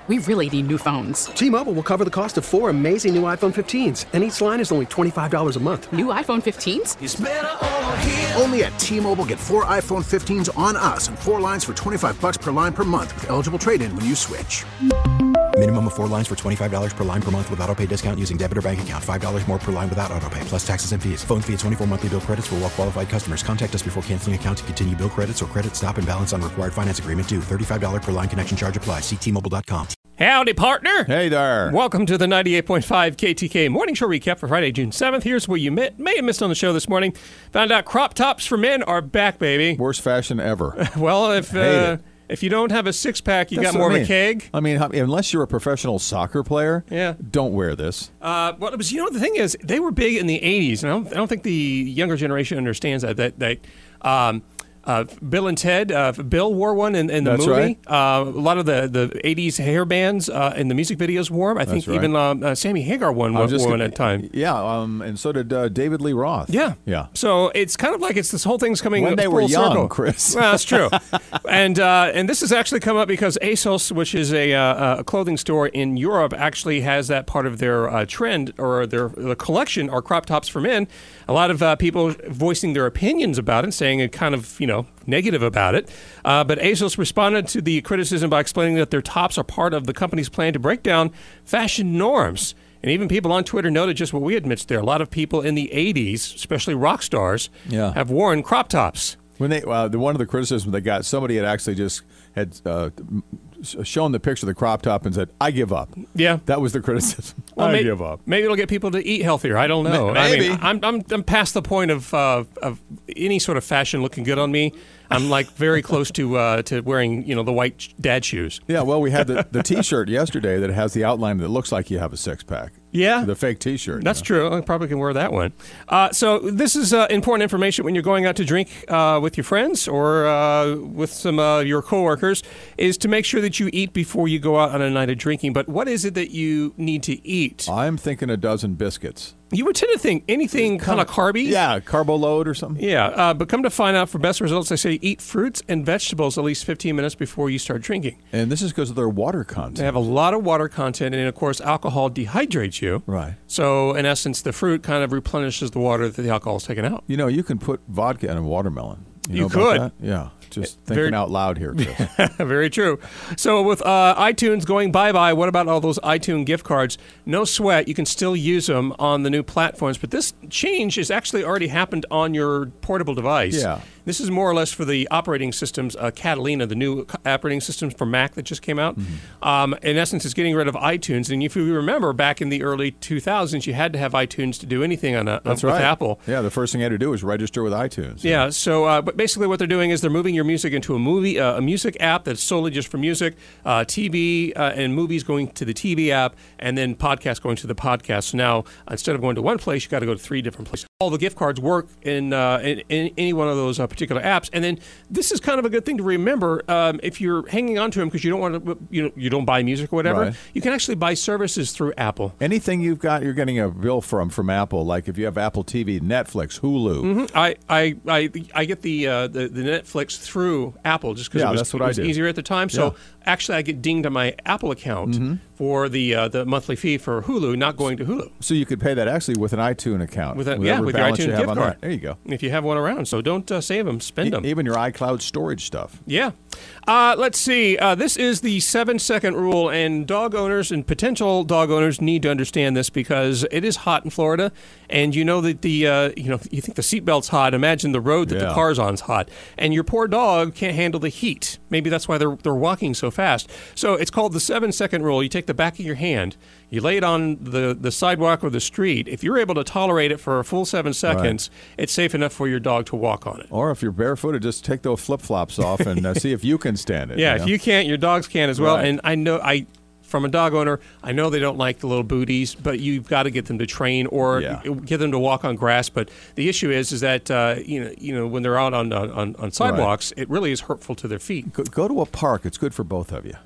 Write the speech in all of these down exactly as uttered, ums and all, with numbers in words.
We really need new phones. T-Mobile will cover the cost of four amazing new iPhone fifteens, and each line is only twenty-five dollars a month. New iPhone fifteens? It's better over here. Only at T-Mobile, get four iPhone fifteens on us and four lines for twenty-five dollars per line per month with eligible trade-in when you switch. Minimum of four lines for twenty-five dollars per line per month with autopay discount using debit or bank account. five dollars more per line without autopay, plus taxes and fees. Phone fee at twenty-four monthly bill credits for well-qualified customers. Contact us before canceling account to continue bill credits or credit stop and balance on required finance agreement due. thirty-five dollars per line connection charge applies. See T Mobile dot com. Howdy, partner. Hey there. Welcome to the ninety-eight point five K T K Morning Show recap for Friday, June seventh. Here's what you may, may have missed on the show this morning. Found out crop tops for men are back, baby. Worst fashion ever. Well, if uh, if you don't have a six-pack, you That's got more I mean. of a keg. I mean, unless you're a professional soccer player, yeah. don't wear this. Uh, well, it was, you know, the thing is, they were big in the eighties, and I don't, I don't think the younger generation understands that. That, that um, Uh, Bill and Ted, uh, Bill wore one in, in the That's movie. right. Uh, a lot of the, the eighties hair bands uh, in the music videos wore them. I think That's right. even um, uh, Sammy Hagar won one, wore one at a time. Yeah, um, and so did uh, David Lee Roth. Yeah. Yeah. So it's kind of like it's this whole thing's coming When they full were young, circle. Chris. Well, that's true. and uh, and this has actually come up because ASOS, which is a, uh, a clothing store in Europe, actually has that part of their uh, trend or their the collection are crop tops for men. A lot of uh, people voicing their opinions about it, saying it kind of, you know, negative about it. Uh, but ASOS responded to the criticism by explaining that their tops are part of the company's plan to break down fashion norms. And even people on Twitter noted just what we admit there. A lot of people in the eighties, especially rock stars, Yeah. have worn crop tops. When they, uh, the one of the criticisms they got, somebody had actually just had uh, shown the picture of the crop top and said, "I give up." Yeah, that was the criticism. Well, I may- give up. Maybe it'll get people to eat healthier. I don't know. Maybe. I mean, I'm I'm I'm past the point of uh, of any sort of fashion looking good on me. I'm like very close to uh, to wearing, you know, the white dad shoes. Yeah, well, we had the, the T-shirt yesterday that has the outline that looks like you have a six-pack. Yeah. The fake T-shirt. That's you know? true. I probably can wear that one. Uh, so this is uh, important information when you're going out to drink uh, with your friends or uh, with some uh, your coworkers, is to make sure that you eat before you go out on a night of drinking. But what is it that you need to eat? I'm thinking a dozen biscuits. You would tend to think anything kind of carby. Yeah, carbo load or something. Yeah, uh, but come to find out, for best results, they say eat fruits and vegetables at least fifteen minutes before you start drinking. And this is because of their water content. They have a lot of water content, and of course, alcohol dehydrates you. Right. So, in essence, the fruit kind of replenishes the water that the alcohol is taken out. You know, you can put vodka in a watermelon. You, You know about could. that? Yeah. Just thinking Very- out loud here, Chris. Very true. So with uh, iTunes going bye-bye, what about all those iTunes gift cards? No sweat. You can still use them on the new platforms. But this change has actually already happened on your portable device. Yeah. This is more or less for the operating systems, uh, Catalina, the new operating systems for Mac that just came out. Mm-hmm. Um, in essence, it's getting rid of iTunes. And if you remember, back in the early two thousands, you had to have iTunes to do anything on a, That's with right. Apple. Yeah, the first thing you had to do was register with iTunes. Yeah, so uh, but basically what they're doing is they're moving your music into a movie, uh, a music app that's solely just for music, uh, T V uh, and movies going to the T V app, and then podcasts going to the podcast. So now instead of going to one place, you got to go to three different places. All the gift cards work in, uh, in, in any one of those uh, particular apps, and then this is kind of a good thing to remember um, if you're hanging on to them because you don't want to, you know, you don't buy music or whatever. Right. You can actually buy services through Apple. Anything you've got, you're getting a bill from from Apple. Like if you have Apple T V, Netflix, Hulu. Mm-hmm. I, I, I, I get the, uh, the the Netflix through Apple just because Yeah, it was, that's what it I was do. easier at the time. So Yeah. actually, I get dinged on my Apple account Mm-hmm. for the uh, the monthly fee for Hulu, not going to Hulu. So you could pay that actually with an iTunes account. With a, yeah, whatever with your balance iTunes you have gift on card. that. There you go. If you have one around, so don't uh, save them, spend them. E- even your iCloud storage stuff. Yeah. Uh, let's see. Uh, this is the seven-second rule, and dog owners and potential dog owners need to understand this because it is hot in Florida, and you know that the uh, you know you think the seatbelt's hot. Imagine the road that Yeah. the car's on's hot, and your poor dog can't handle the heat. Maybe that's why they're they're walking so fast. So it's called the seven-second rule. You take the back of your hand, you lay it on the, the sidewalk or the street. If you're able to tolerate it for a full seven seconds, it's safe enough for your dog to walk on it. Or if you're barefooted, just take those flip-flops off and uh, see if you can stand it. Yeah, you know? if you can't, your dogs can as well. Right. And I know, I from a dog owner, I know they don't like the little booties, but you've got to get them to train or Yeah. get them to walk on grass. But the issue is, is that uh, you know, you know, when they're out on on, on sidewalks, it really is hurtful to their feet. Go, go to a park. It's good for both of you. Yeah.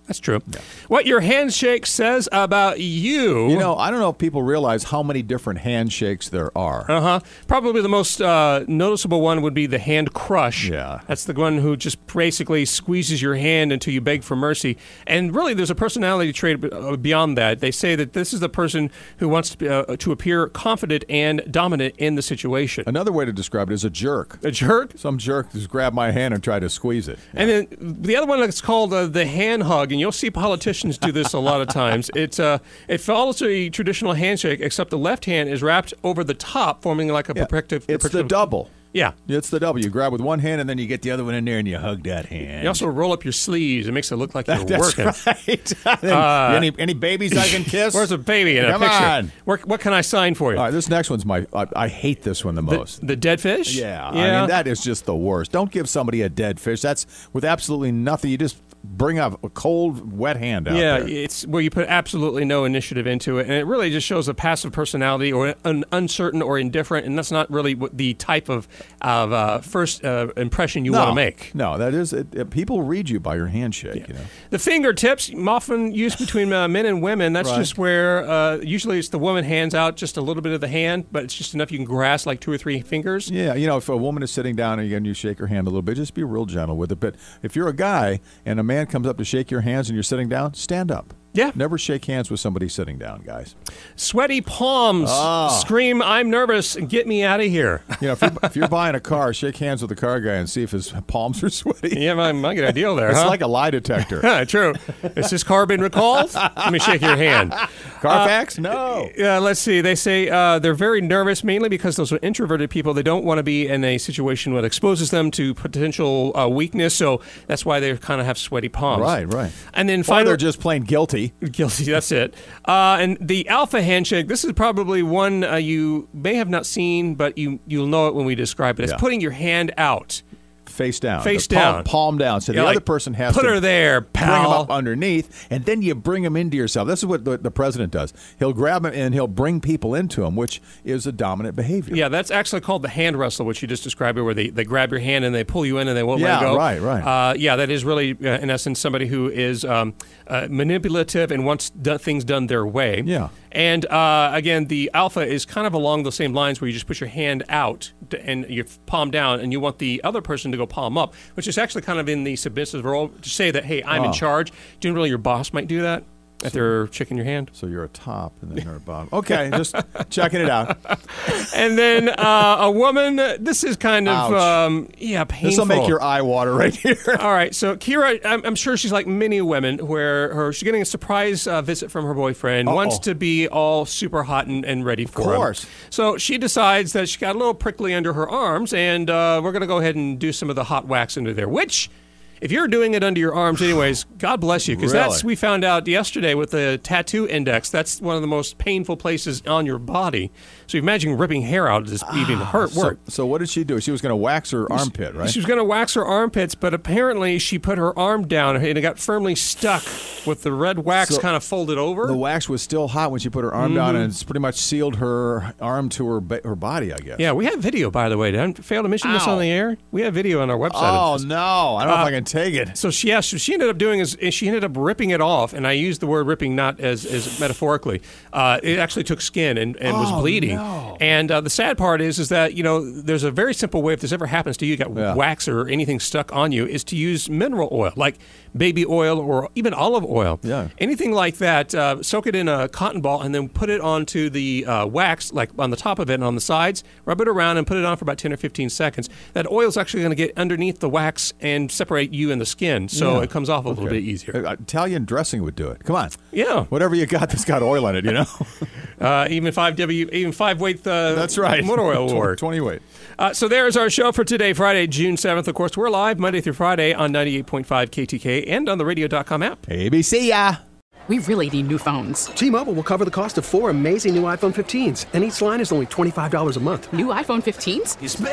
That's true. Yeah. What your handshake says about you. You know, I don't know if people realize how many different handshakes there are. Uh-huh. Probably the most uh, noticeable one would be the hand crush. Yeah. That's the one who just basically squeezes your hand until you beg for mercy. And really, there's a personality trait beyond that. They say that this is the person who wants to, be, uh, to appear confident and dominant in the situation. Another way to describe it is a jerk. A jerk? Some jerk just grab my hand and try to squeeze it. Yeah. And then the other one that's called uh, the hand hug, and you'll see politicians do this a lot of times. It, uh, it follows a traditional handshake, except the left hand is wrapped over the top, forming like a yeah. protective... It's protective, the double. Yeah. It's the double. You grab with one hand, and then you get the other one in there, and you hug that hand. You also roll up your sleeves. It makes it look like you're That's working. Right. uh, any, any babies I can kiss? Where's a baby in Come a picture? On. Where, what can I sign for you? All right, this next one's my... I, I hate this one the most. The, the dead fish? Yeah. yeah. I mean, that is just the worst. Don't give somebody a dead fish. That's with absolutely nothing. You just bring up a cold, wet hand out yeah, there. Yeah, it's where you put absolutely no initiative into it, and it really just shows a passive personality or an uncertain or indifferent, and that's not really what the type of of uh, first uh, impression you no, want to make. No, that is it, it, people read you by your handshake. Yeah. You know, the fingertips often used between uh, men and women. That's right. just where uh, usually it's the woman hands out just a little bit of the hand, but it's just enough you can grasp like two or three fingers. Yeah, you know, if a woman is sitting down and again you shake her hand a little bit, just be real gentle with it. But if you're a guy and a man comes up to shake your hands and you're sitting down, stand up. Yeah. Never shake hands with somebody sitting down, guys. Sweaty palms. Oh. Scream, I'm nervous, and get me out of here. You know, if you're, if you're buying a car, shake hands with the car guy and see if his palms are sweaty. Yeah, I might get a deal there, It's huh? like a lie detector. True. Is this car been recalled? Let me shake your hand. Carfax? Uh, no. Uh, let's see. They say uh, they're very nervous, mainly because those are introverted people. They don't want to be in a situation that exposes them to potential uh, weakness, so that's why they kind of have sweaty palms. Right, right. And then Or finally, they're just plain guilty. Guilty, that's it. Uh, and the alpha handshake, this is probably one uh, you may have not seen, but you, you'll know it when we describe it. It's Yeah. putting your hand out. Face down. Face The palm, down. Palm down. So Yeah, the like, other person has put to her there, bring them pal. up underneath, and then you bring them into yourself. This is what the, the president does. He'll grab them and he'll bring people into him, which is a dominant behavior. Yeah, that's actually called the hand wrestle, which you just described, where they, they grab your hand and they pull you in and they won't Yeah, let go. right, right. Uh, yeah, that is really, uh, in essence, somebody who is um, uh, manipulative and wants do- things done their way. Yeah. And uh, again, the alpha is kind of along the same lines where you just put your hand out to, and your palm down, and you want the other person to go palm up, which is actually kind of in the submissive role to say that, hey, I'm Oh. in charge. Generally, your boss might do that if they're checking your hand. So you're a top and then you're a bottom. Okay, just checking it out. And then uh, a woman, this is kind of, Ouch. um, yeah, painful. This will make your eye water right here. All right, so Kira, I'm, I'm sure she's like many women, where her she's getting a surprise uh, visit from her boyfriend, Uh-oh. wants to be all super hot and, and ready for him. Of course. So she decides that she got a little prickly under her arms, and uh, we're going to go ahead and do some of the hot wax under there, which... If you're doing it under your arms anyways, God bless you, because Really? that's, we found out yesterday with the tattoo index, that's one of the most painful places on your body. So you imagine ripping hair out is even hurt So, work. so what did she do? She was going to wax her armpit, right? She was going to wax her armpits, but apparently she put her arm down and it got firmly stuck with the red wax So kind of folded over. The wax was still hot when she put her arm down, and it's pretty much sealed her arm to her ba- her body, I guess. Yeah, we have video, by the way. Did I fail to mention this Ow. on the air? We have video on our website. Oh, of this. no. I don't know Uh, if I can take it. So she, yeah, so she ended up doing is, is she ended up ripping it off, and I use the word ripping not as, as metaphorically. Uh, it actually took skin and, and was Oh, bleeding. no. And uh, the sad part is is that, you know, there's a very simple way, if this ever happens to you, you got Yeah. wax or anything stuck on you, is to use mineral oil, like baby oil or even olive oil. Yeah. Anything like that, uh, soak it in a cotton ball and then put it onto the uh, wax, like on the top of it and on the sides, rub it around and put it on for about ten or fifteen seconds. That oil is actually going to get underneath the wax and separate you and the skin, so Yeah. it comes off a little Okay. bit easier. Uh, Italian dressing would do it. Come on. Yeah. Whatever you got that's got oil in it, you know? Uh, even five W, even five weight. Uh, That's right. Motor oil will work. twenty weight. Uh, so there's our show for today, Friday, June seventh. Of course, we're live Monday through Friday on ninety-eight point five K T K and on the radio dot com app. A B C, yeah. We really need new phones. T-Mobile will cover the cost of four amazing new iPhone fifteens, and each line is only twenty-five dollars a month. New iPhone fifteens?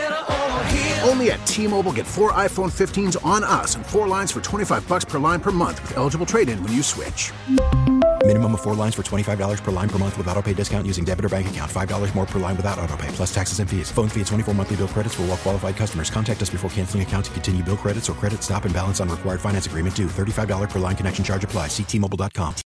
Only at T-Mobile, get four iPhone fifteens on us and four lines for twenty-five bucks per line per month with eligible trade-in when you switch. Minimum of four lines for twenty-five dollars per line per month with auto pay discount using debit or bank account. five dollars more per line without auto pay, plus taxes and fees. Phone fee at twenty-four monthly bill credits for well qualified customers. Contact us before canceling account to continue bill credits or credit stop and balance on required finance agreement due. thirty-five dollars per line connection charge applies. See T Mobile dot com.